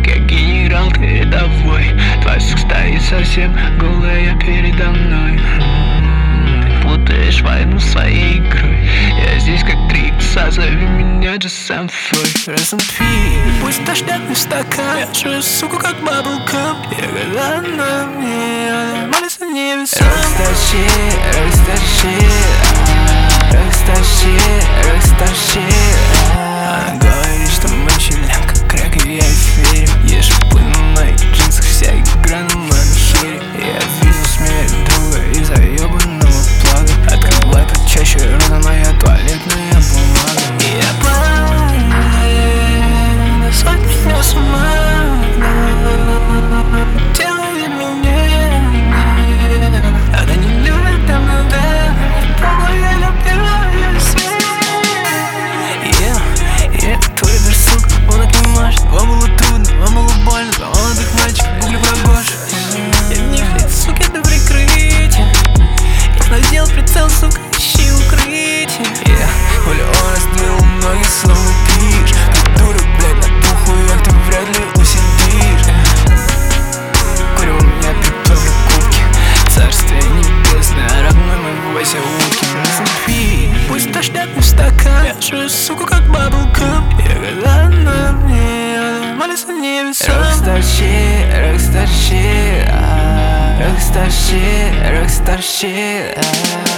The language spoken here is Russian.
как генерал, ты рядовой. Твой секс стоит совсем голая передо мной. Ты путаешь войну своей игрой. Я здесь как 3 икса, зови меня just some boy. Раз and пи, пусть дождят мне в стакан. Я жую, суку, как баблкам. Я когда на мне, она молится невесом. Рокстарши, рокстарши, рокстарши, рокстарши. Она говорит, что мы чилим, как крэк, и я ей верю. Ешь пыль на моих джинсах, вся игра на моем шире. Я вижу смерть друга из-за ебаного плага. Открывай почаще, рота моя туалетная бумага. И я плаваю, сводит меня с ума. Делает меня, она не любит, там надо. Пробую, я люблю свет. Твой версук, он так не может. Вам было трудно, вам было больно. Два молодых мальчика, гугли про Гошу. Я в них лиц, сука, это прикрытие. Я надел прицел, сука, ищи укрытие. Оля, он раздвинул ноги, словно пишь. Ты дура, блядь, на похуях ты вряд ли усидишь. Курю, у меня припёрли кубки. Царствие небесное, родной мой, бойся утки. Пи, пусть дождят мне в стакан. Я жую, сука, как баблкам. Я когда на мне, она молится невесом. Рокстарши, рокстарши, рокстарши, рокстарши.